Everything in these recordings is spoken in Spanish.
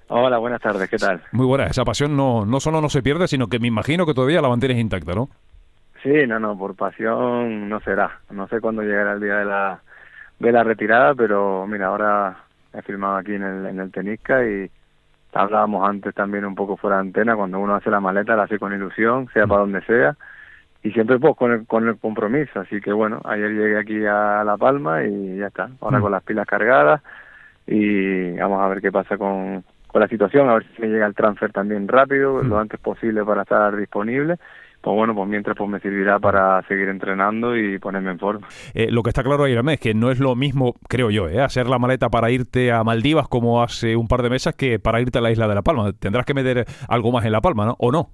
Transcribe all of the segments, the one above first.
Hola, buenas tardes, ¿qué tal? Muy buena, esa pasión no solo no se pierde, sino que me imagino que todavía la mantienes intacta, ¿no? Sí, no, por pasión no será. No sé cuándo llegará el día de la retirada, pero mira, ahora he firmado aquí en el Tenisca y hablábamos antes también un poco fuera de antena, cuando uno hace la maleta la hace con ilusión, sea Mm, para donde sea, y siempre pues con el compromiso. Así que bueno, ayer llegué aquí a La Palma y ya está, ahora mm. con las pilas cargadas y vamos a ver qué pasa con la situación, a ver si me llega el transfer también rápido, lo antes posible para estar disponible. Pues bueno, pues mientras pues me servirá para seguir entrenando y ponerme en forma. Lo que está claro, Ayrame, es que no es lo mismo, creo yo, hacer la maleta para irte a Maldivas como hace un par de meses que para irte a la isla de La Palma. Tendrás que meter algo más en La Palma, ¿no? ¿O no?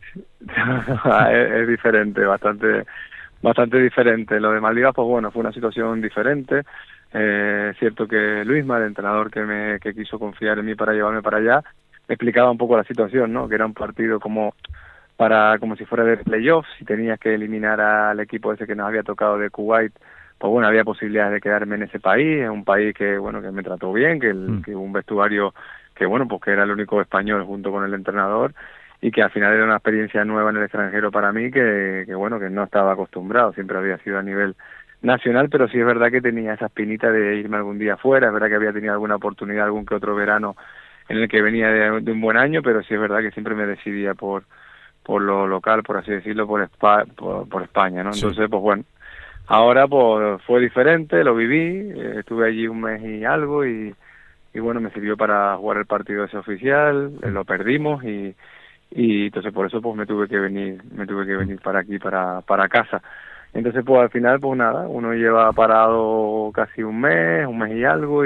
es diferente, bastante diferente. Lo de Maldivas, pues bueno, fue una situación diferente. Es cierto que Luisma, el entrenador que quiso confiar en mí para llevarme para allá, me explicaba un poco la situación, ¿no? Que era un partido como si fuera de playoffs, si tenías que eliminar al equipo ese que nos había tocado de Kuwait, pues bueno, había posibilidades de quedarme en ese país, es un país que bueno, que me trató bien, Mm. que hubo un vestuario que bueno, pues que era el único español junto con el entrenador y que al final era una experiencia nueva en el extranjero para mí que bueno, que no estaba acostumbrado, siempre había sido a nivel nacional, pero sí es verdad que tenía esa espinita de irme algún día fuera, es verdad que había tenido alguna oportunidad, algún que otro verano en el que venía de un buen año, pero sí es verdad que siempre me decidía por lo local, por así decirlo, por España, ¿no? Sí. Entonces, pues bueno, ahora pues fue diferente, lo viví, estuve allí un mes y algo y bueno, me sirvió para jugar el partido ese oficial, Mm, lo perdimos y entonces por eso pues me tuve que venir para aquí, para casa. Entonces pues al final pues nada, uno lleva parado casi un mes y algo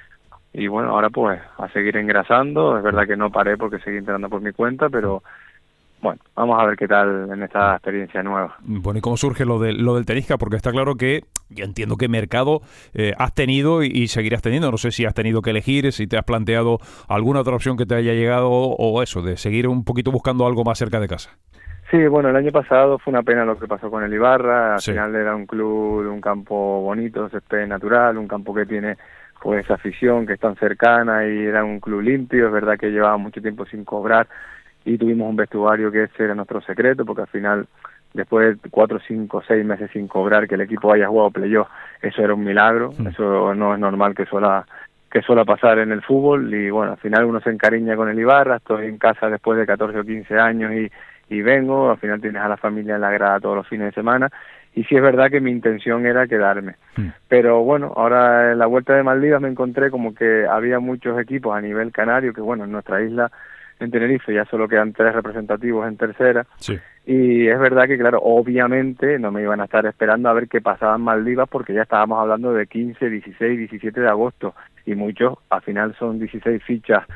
y bueno, ahora pues a seguir engrasando, es verdad que no paré porque seguí entrenando por mi cuenta, mm. pero bueno, vamos a ver qué tal en esta experiencia nueva. Bueno, ¿y cómo surge lo del Tenisca? Porque está claro que yo entiendo que mercado has tenido y seguirás teniendo. No sé si has tenido que elegir, si te has planteado alguna otra opción que te haya llegado o eso, de seguir un poquito buscando algo más cerca de casa. Sí, bueno, el año pasado fue una pena lo que pasó con el Ibarra, al Sí. final era un club de un campo bonito, césped natural, un campo que tiene pues afición que es tan cercana y era un club limpio, es verdad que llevaba mucho tiempo sin cobrar y tuvimos un vestuario que ese era nuestro secreto porque al final después de 4, 5, 6 meses sin cobrar que el equipo haya jugado playoff, eso era un milagro, Mm, eso no es normal que suela pasar en el fútbol y bueno, al final uno se encariña con el Ibarra, estoy en casa después de 14 o 15 años y vengo, al final tienes a la familia en la grada todos los fines de semana y sí es verdad que mi intención era quedarme. mm, Pero bueno, ahora en la vuelta de Maldivas me encontré como que había muchos equipos a nivel canario, que bueno, en nuestra isla, en Tenerife, ya solo quedan 3 representativos en tercera, sí. y es verdad que, claro, obviamente no me iban a estar esperando a ver qué pasaba en Maldivas porque ya estábamos hablando de 15, 16, 17 de agosto y muchos, al final son 16 fichas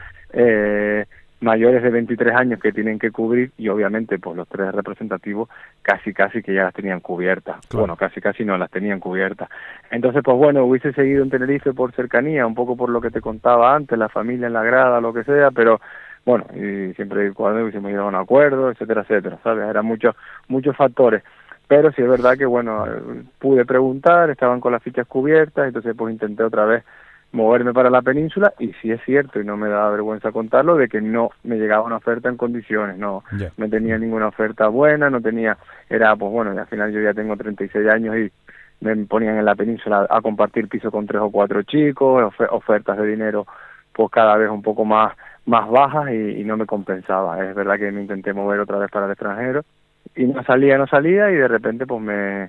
eh, mayores de 23 años que tienen que cubrir y obviamente pues los 3 representativos casi que ya las tenían cubiertas. Claro. Bueno, casi no las tenían cubiertas. Entonces pues bueno, hubiese seguido en Tenerife por cercanía, un poco por lo que te contaba antes, la familia en la grada, lo que sea, pero bueno, y siempre y cuando hubiésemos llegado a un acuerdo, etcétera, ¿sabes? Eran muchos factores. Pero sí es verdad que, bueno, pude preguntar, estaban con las fichas cubiertas, entonces pues intenté otra vez moverme para la península y sí es cierto, y no me da vergüenza contarlo, de que no me llegaba una oferta en condiciones, Ya. no tenía Mm, ninguna oferta buena, no tenía, era pues bueno, y al final yo ya tengo 36 años y me ponían en la península a compartir piso con 3 o 4 chicos, ofertas de dinero pues cada vez un poco más bajas y no me compensaba. Es verdad que me intenté mover otra vez para el extranjero y no salía y de repente pues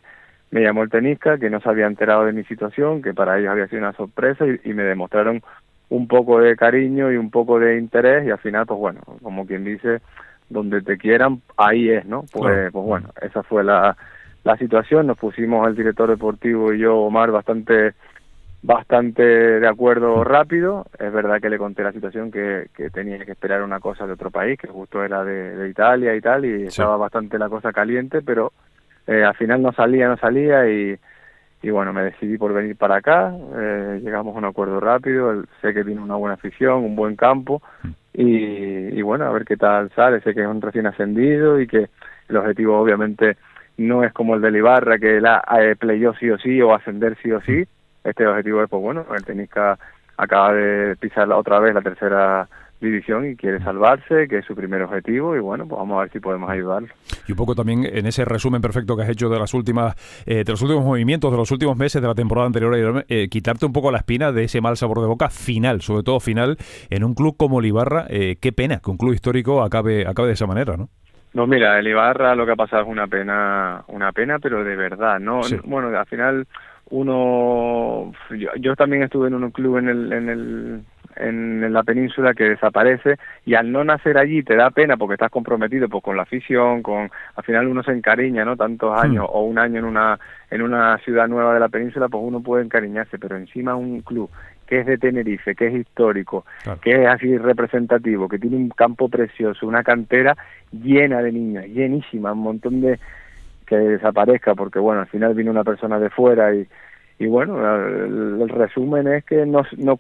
me llamó el Tenisca que no se había enterado de mi situación, que para ellos había sido una sorpresa y me demostraron un poco de cariño y un poco de interés y al final pues bueno, como quien dice, donde te quieran, ahí es, ¿no? claro. Pues Mm, bueno, esa fue la situación, nos pusimos el director deportivo y yo, Omar, bastante de acuerdo mm, rápido. Es verdad que le conté la situación que tenía que esperar una cosa de otro país, que justo era de Italia y tal, y sí. estaba bastante la cosa caliente, pero al final no salía y bueno, me decidí por venir para acá, llegamos a un acuerdo rápido, sé que tiene una buena afición, un buen campo, Mm, y bueno, a ver qué tal sale, sé que es un recién ascendido y que el objetivo obviamente no es como el del Ibarra, que la playoff sí o sí o ascender sí o mm, sí, este objetivo es, pues bueno, el Tenisca acaba de pisar otra vez la división y quiere salvarse, que es su primer objetivo, y bueno, pues vamos a ver si podemos ayudarlo. Y un poco también en ese resumen perfecto que has hecho de las últimas, de los últimos movimientos, de los últimos meses de la temporada anterior, quitarte un poco la espina de ese mal sabor de boca final, sobre todo final, en un club como el Ibarra. Qué pena que un club histórico acabe de esa manera, ¿no? No, mira, el Ibarra lo que ha pasado es una pena, pero de verdad, ¿no? Sí. Bueno, al final yo también estuve en un club en la península que desaparece, y al no nacer allí te da pena porque estás comprometido pues con la afición, al final uno se encariña, ¿no? Tantos años o un año en una ciudad nueva de la península, pues uno puede encariñarse, pero encima un club que es de Tenerife, que es histórico, claro, que es así representativo, que tiene un campo precioso, una cantera llena de niños, llenísima, un montón de que desaparezca, porque bueno, al final vino una persona de fuera y bueno, el resumen es que no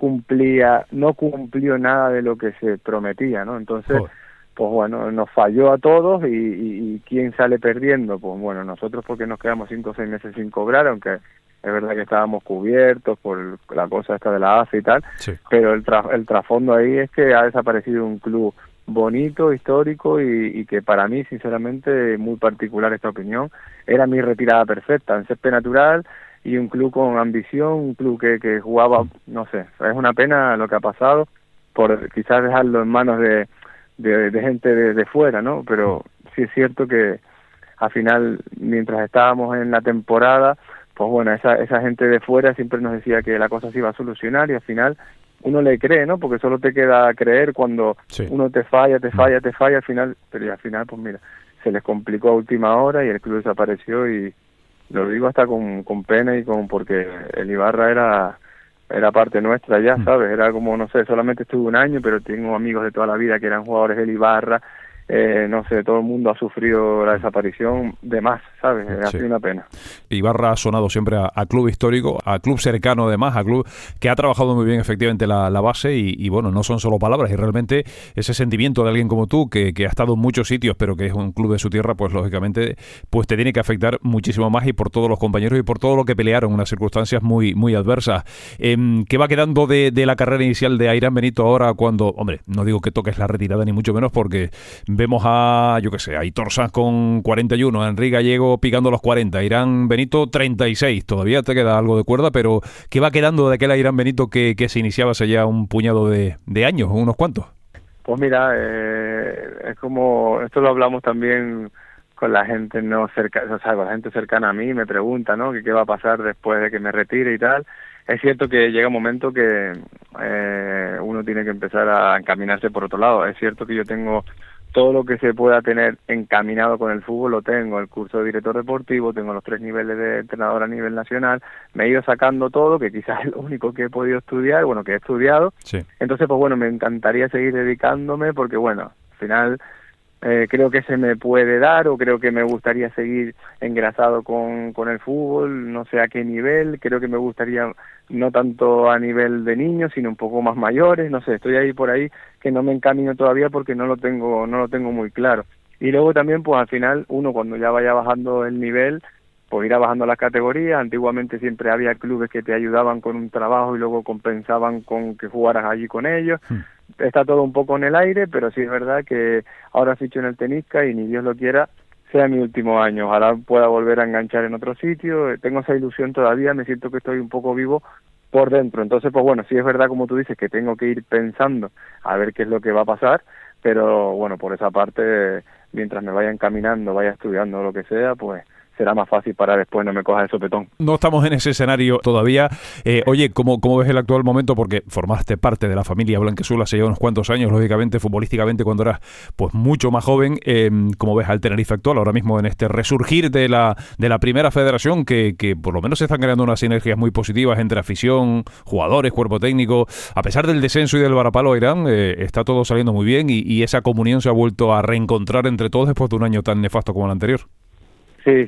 cumplió nada de lo que se prometía, ¿no? Entonces, pues bueno, nos falló a todos y ¿quién sale perdiendo? Pues bueno, nosotros, porque nos quedamos 5 o 6 meses sin cobrar, aunque es verdad que estábamos cubiertos por la cosa esta de la AFE y tal, sí, pero el trasfondo ahí es que ha desaparecido un club bonito, histórico y que para mí, sinceramente, muy particular esta opinión, era mi retirada perfecta, en césped natural y un club con ambición, un club que jugaba, no sé, es una pena lo que ha pasado por quizás dejarlo en manos de gente de fuera, ¿no? Pero sí es cierto que al final, mientras estábamos en la temporada, pues bueno, esa gente de fuera siempre nos decía que la cosa se iba a solucionar y al final uno le cree, ¿no? Porque solo te queda creer cuando uno te falla al final, pero al final, pues mira, se les complicó a última hora y el club desapareció y lo digo hasta con pena y porque el Ibarra era parte nuestra ya, ¿sabes? Era como, no sé, solamente estuve un año, pero tengo amigos de toda la vida que eran jugadores del Ibarra. No sé, todo el mundo ha sufrido la desaparición de más, ¿sabes? Ha sido una pena. Ibarra ha sonado siempre a club histórico, a club cercano además, a club que ha trabajado muy bien efectivamente la base y bueno, no son solo palabras y realmente ese sentimiento de alguien como tú que ha estado en muchos sitios pero que es un club de su tierra, pues lógicamente pues te tiene que afectar muchísimo más y por todos los compañeros y por todo lo que pelearon en unas circunstancias muy, muy adversas. ¿Qué va quedando de la carrera inicial de Airán Benito ahora cuando, hombre, no digo que toques la retirada ni mucho menos porque vemos a, yo qué sé, a Aitor Sanz con 41, a Enrique Gallego picando los 40, Airán Benito 36, todavía te queda algo de cuerda, pero ¿qué va quedando de aquel Airán Benito que se iniciaba hace ya un puñado de años, unos cuantos? Pues mira, es como, esto lo hablamos también con la gente no cercana, o sea, con la gente cercana a mí, me pregunta, ¿no? ¿Qué va a pasar después de que me retire y tal? Es cierto que llega un momento que uno tiene que empezar a encaminarse por otro lado. Es cierto que yo tengo todo lo que se pueda tener encaminado con el fútbol, lo tengo, el curso de director deportivo, tengo los 3 niveles de entrenador a nivel nacional, me he ido sacando todo, que quizás es lo único que he podido estudiar, bueno, que he estudiado. Sí. Entonces, pues bueno, me encantaría seguir dedicándome porque, bueno, al final creo que se me puede dar o creo que me gustaría seguir engrasado con el fútbol, no sé a qué nivel, creo que me gustaría no tanto a nivel de niños, sino un poco más mayores, no sé, estoy ahí por ahí que no me encamino todavía porque no lo tengo muy claro. Y luego también, pues al final, uno cuando ya vaya bajando el nivel, pues irá bajando las categorías. Antiguamente siempre había clubes que te ayudaban con un trabajo y luego compensaban con que jugaras allí con ellos. Está todo un poco en el aire, pero sí es verdad que ahora ficho en el Tenisca y ni Dios lo quiera, sea mi último año. Ojalá pueda volver a enganchar en otro sitio. Tengo esa ilusión todavía, me siento que estoy un poco vivo por dentro. Entonces, pues bueno, sí es verdad, como tú dices, que tengo que ir pensando a ver qué es lo que va a pasar, pero bueno, por esa parte, mientras me vaya encaminando, vaya estudiando lo que sea, pues será más fácil para después no me coja el sopetón. No estamos en ese escenario todavía. Oye, ¿cómo ves el actual momento? Porque formaste parte de la familia blanquiazul hace ya unos cuantos años, lógicamente, futbolísticamente, cuando eras pues mucho más joven. ¿Cómo ves al Tenerife actual ahora mismo en este resurgir de la primera federación que por lo menos se están creando unas sinergias muy positivas entre afición, jugadores, cuerpo técnico? A pesar del descenso y del varapalo Airán, está todo saliendo muy bien y esa comunión se ha vuelto a reencontrar entre todos después de un año tan nefasto como el anterior. Sí.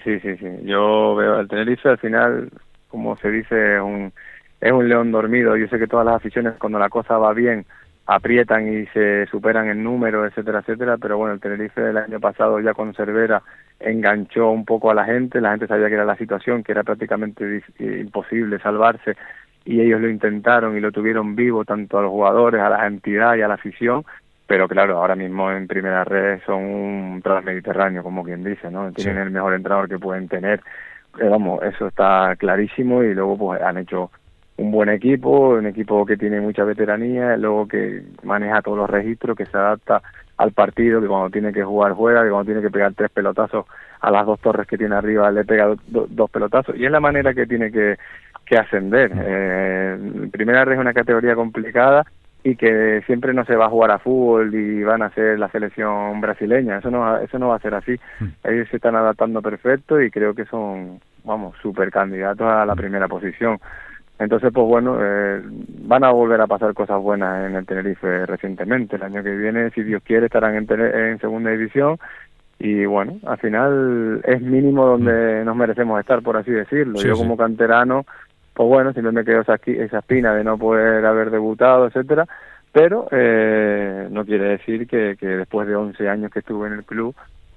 Yo veo al Tenerife, al final, como se dice, es un león dormido. Yo sé que todas las aficiones, cuando la cosa va bien, aprietan y se superan en número, etcétera, pero bueno, el Tenerife del año pasado ya con Cervera enganchó un poco a la gente sabía que era la situación, que era prácticamente imposible salvarse, y ellos lo intentaron y lo tuvieron vivo, tanto a los jugadores, a la entidad y a la afición, pero claro, ahora mismo en primera red son un transmediterráneo, como quien dice, ¿no? Tienen el mejor entrenador que pueden tener, vamos, eso está clarísimo, y luego pues han hecho un buen equipo, un equipo que tiene mucha veteranía, luego que maneja todos los registros, que se adapta al partido, que cuando tiene que jugar juega, que cuando tiene que pegar 3 pelotazos a las 2 torres que tiene arriba le pega 2 pelotazos, y es la manera que tiene que ascender. Primera red es una categoría complicada y que siempre no se va a jugar a fútbol y van a ser la selección brasileña, eso no va a ser así. Ellos se están adaptando perfecto y creo que son, vamos, super candidatos a la primera posición. Entonces, pues bueno, van a volver a pasar cosas buenas en el Tenerife recientemente. El año que viene, si Dios quiere, estarán en segunda división, y bueno, al final es mínimo donde nos merecemos estar, por así decirlo. Sí, yo como canterano, pues bueno, siempre me quedo esa espina de no poder haber debutado, etcétera, pero no quiere decir que después de 11 años que estuve en el club,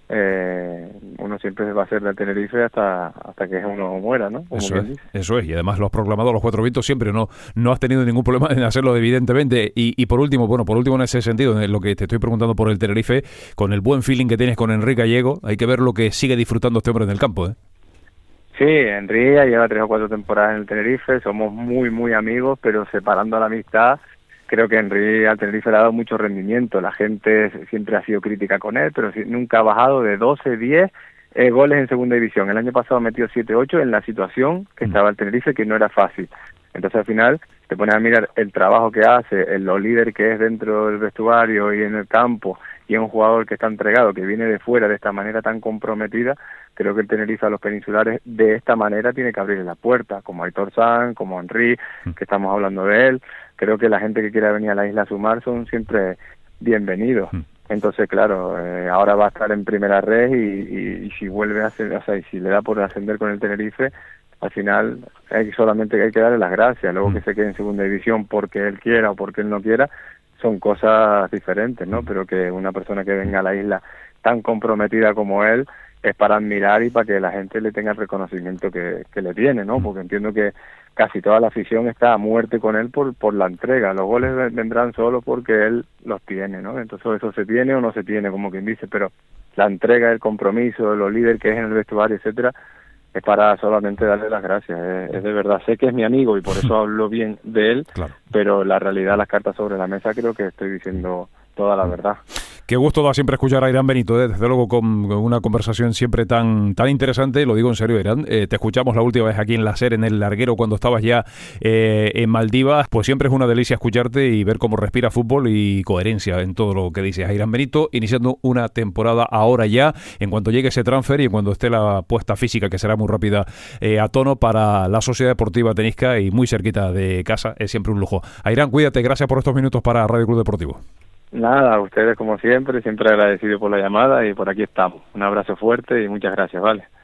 uno siempre va a ser de Tenerife hasta que uno muera, ¿no? Como eso es, y además lo has proclamado a los 4 vientos siempre, no has tenido ningún problema en hacerlo, evidentemente. Y por último en ese sentido, en lo que te estoy preguntando por el Tenerife, con el buen feeling que tienes con Enrique Gallego, hay que ver lo que sigue disfrutando este hombre en el campo, ¿eh? Sí, Enrique lleva 3 o 4 temporadas en el Tenerife, somos muy, muy amigos, pero separando la amistad, creo que Enrique al Tenerife le ha dado mucho rendimiento. La gente siempre ha sido crítica con él, pero nunca ha bajado de 12, 10 goles en segunda división. El año pasado metió 7, 8 en la situación que estaba el Tenerife, que no era fácil. Entonces al final te pones a mirar el trabajo que hace, lo líder que es dentro del vestuario y en el campo, y es un jugador que está entregado, que viene de fuera de esta manera tan comprometida. Creo que el Tenerife a los peninsulares de esta manera tiene que abrir la puerta, como Aitor Sanz, como Henry, que estamos hablando de él. Creo que la gente que quiera venir a la isla a sumar son siempre bienvenidos. Entonces, claro, ahora va a estar en primera red, y si vuelve a hacer, o sea, y si le da por ascender con el Tenerife, al final solamente hay que darle las gracias. Luego que se quede en segunda división porque él quiera o porque él no quiera, son cosas diferentes, ¿no? Pero que una persona que venga a la isla tan comprometida como él es para admirar y para que la gente le tenga el reconocimiento que le tiene, ¿no? Porque entiendo que casi toda la afición está a muerte con él por la entrega. Los goles vendrán solo porque él los tiene, ¿no? Entonces eso se tiene o no se tiene, como quien dice, pero la entrega, el compromiso, lo líder que es en el vestuario, etcétera, es para solamente darle las gracias. Es de verdad, sé que es mi amigo y por eso hablo bien de él, claro, pero la realidad, las cartas sobre la mesa, creo que estoy diciendo toda la verdad. Qué gusto da siempre escuchar a Irán Benito, desde luego con una conversación siempre tan interesante, lo digo en serio, Irán. Te escuchamos la última vez aquí en la SER, en el larguero, cuando estabas ya en Maldivas. Pues siempre es una delicia escucharte y ver cómo respira fútbol y coherencia en todo lo que dices. A Irán Benito, iniciando una temporada ahora ya, en cuanto llegue ese transfer y en cuando esté la puesta física, que será muy rápida, a tono para la Sociedad Deportiva Tenisca y muy cerquita de casa. Es siempre un lujo. A Irán, cuídate, gracias por estos minutos para Radio Club Deportivo. Nada, a ustedes como siempre agradecido por la llamada, y por aquí estamos. Un abrazo fuerte y muchas gracias, ¿vale?